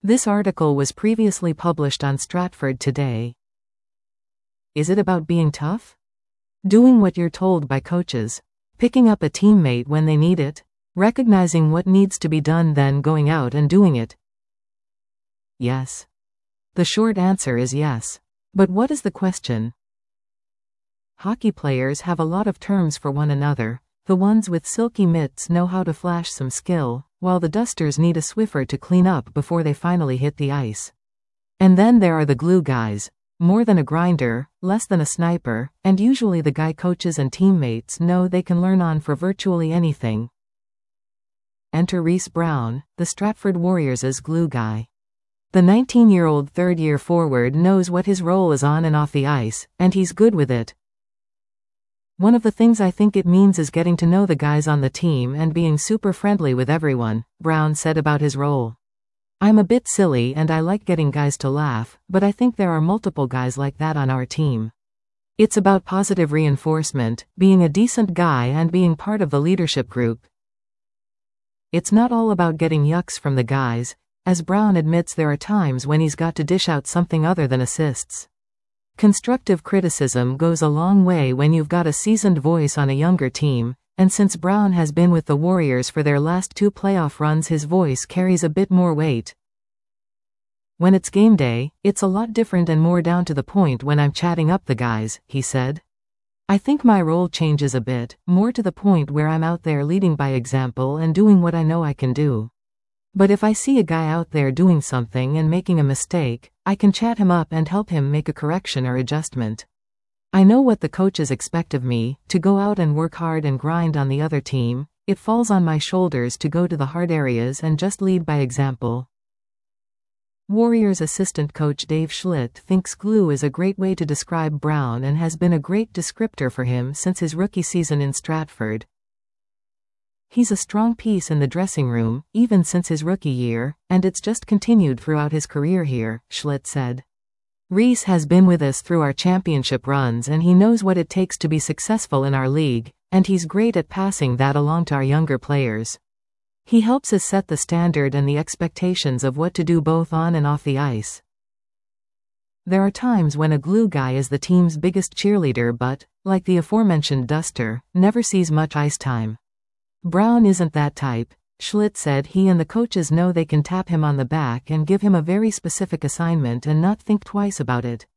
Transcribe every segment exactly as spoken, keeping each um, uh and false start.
This article was previously published on Stratford Today. Is it about being tough? Doing what you're told by coaches? Picking up a teammate when they need it? Recognizing what needs to be done, then going out and doing it? Yes. The short answer is yes. But what is the question? Hockey players have a lot of terms for one another. The ones with silky mitts know how to flash some skill, while the dusters need a Swiffer to clean up before they finally hit the ice. And then there are the glue guys. More than a grinder, less than a sniper, and usually the guy coaches and teammates know they can learn on for virtually anything. Enter Reese Brown, the Stratford Warriors' glue guy. The nineteen-year-old third-year forward knows what his role is on and off the ice, and he's good with it. One of the things I think it means is getting to know the guys on the team and being super friendly with everyone, Brown said about his role. I'm a bit silly and I like getting guys to laugh, but I think there are multiple guys like that on our team. It's about positive reinforcement, being a decent guy and being part of the leadership group. It's not all about getting yucks from the guys, as Brown admits there are times when he's got to dish out something other than assists. Constructive criticism goes a long way when you've got a seasoned voice on a younger team, and since Brown has been with the Warriors for their last two playoff runs, his voice carries a bit more weight. When it's game day, it's a lot different and more down to the point when I'm chatting up the guys, he said. I think my role changes a bit, more to the point where I'm out there leading by example and doing what I know I can do. But if I see a guy out there doing something and making a mistake, I can chat him up and help him make a correction or adjustment. I know what the coaches expect of me, to go out and work hard and grind on the other team. It falls on my shoulders to go to the hard areas and just lead by example. Warriors assistant coach Dave Schlitt thinks glue is a great way to describe Brown and has been a great descriptor for him since his rookie season in Stratford. He's a strong piece in the dressing room, even since his rookie year, and it's just continued throughout his career here, Schlitt said. Reese has been with us through our championship runs and he knows what it takes to be successful in our league, and he's great at passing that along to our younger players. He helps us set the standard and the expectations of what to do both on and off the ice. There are times when a glue guy is the team's biggest cheerleader but, like the aforementioned duster, never sees much ice time. Brown isn't that type. Schlitt said he and the coaches know they can tap him on the back and give him a very specific assignment and not think twice about it.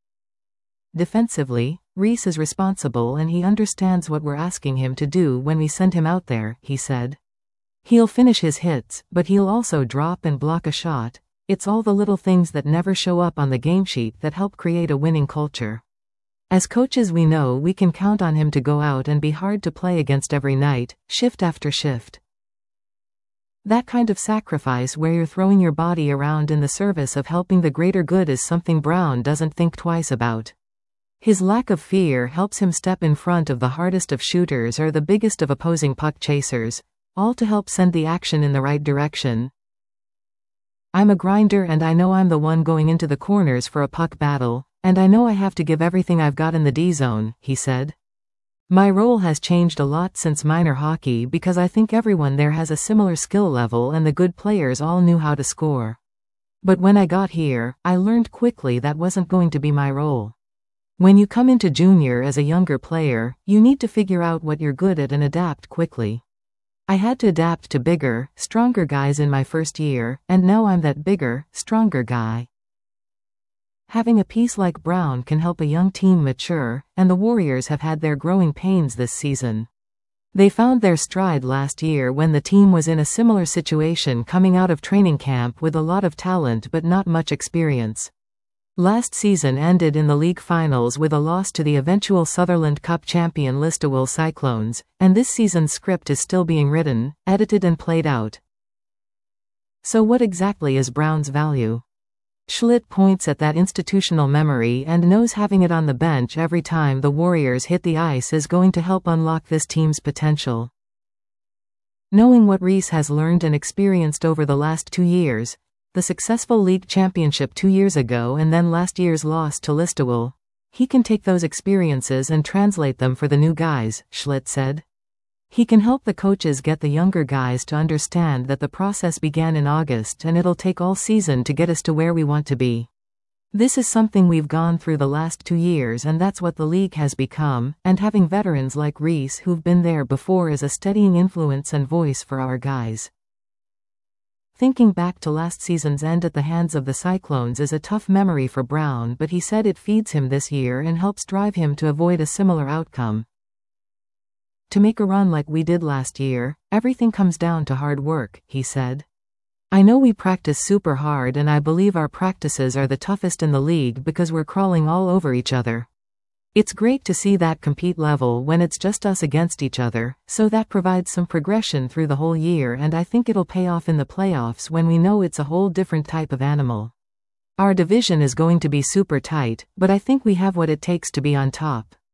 Defensively, Reese is responsible and he understands what we're asking him to do when we send him out there, he said. He'll finish his hits, but he'll also drop and block a shot. It's all the little things that never show up on the game sheet that help create a winning culture. As coaches, we know we can count on him to go out and be hard to play against every night, shift after shift. That kind of sacrifice where you're throwing your body around in the service of helping the greater good is something Brown doesn't think twice about. His lack of fear helps him step in front of the hardest of shooters or the biggest of opposing puck chasers, all to help send the action in the right direction. I'm a grinder and I know I'm the one going into the corners for a puck battle. And I know I have to give everything I've got in the D-zone, he said. My role has changed a lot since minor hockey because I think everyone there has a similar skill level and the good players all knew how to score. But when I got here, I learned quickly that wasn't going to be my role. When you come into junior as a younger player, you need to figure out what you're good at and adapt quickly. I had to adapt to bigger, stronger guys in my first year, and now I'm that bigger, stronger guy. Having a piece like Brown can help a young team mature, and the Warriors have had their growing pains this season. They found their stride last year when the team was in a similar situation coming out of training camp with a lot of talent but not much experience. Last season ended in the league finals with a loss to the eventual Sutherland Cup champion Listowel Cyclones, and this season's script is still being written, edited and played out. So what exactly is Brown's value? Schlitt points at that institutional memory and knows having it on the bench every time the Warriors hit the ice is going to help unlock this team's potential. Knowing what Reese has learned and experienced over the last two years, the successful league championship two years ago and then last year's loss to Listowel, he can take those experiences and translate them for the new guys, Schlitt said. He can help the coaches get the younger guys to understand that the process began in August and it'll take all season to get us to where we want to be. This is something we've gone through the last two years and that's what the league has become, and having veterans like Reese who've been there before is a steadying influence and voice for our guys. Thinking back to last season's end at the hands of the Cyclones is a tough memory for Brown, but he said it feeds him this year and helps drive him to avoid a similar outcome. To make a run like we did last year, everything comes down to hard work, he said. I know we practice super hard and I believe our practices are the toughest in the league because we're crawling all over each other. It's great to see that compete level when it's just us against each other, so that provides some progression through the whole year, and I think it'll pay off in the playoffs when we know it's a whole different type of animal. Our division is going to be super tight, but I think we have what it takes to be on top.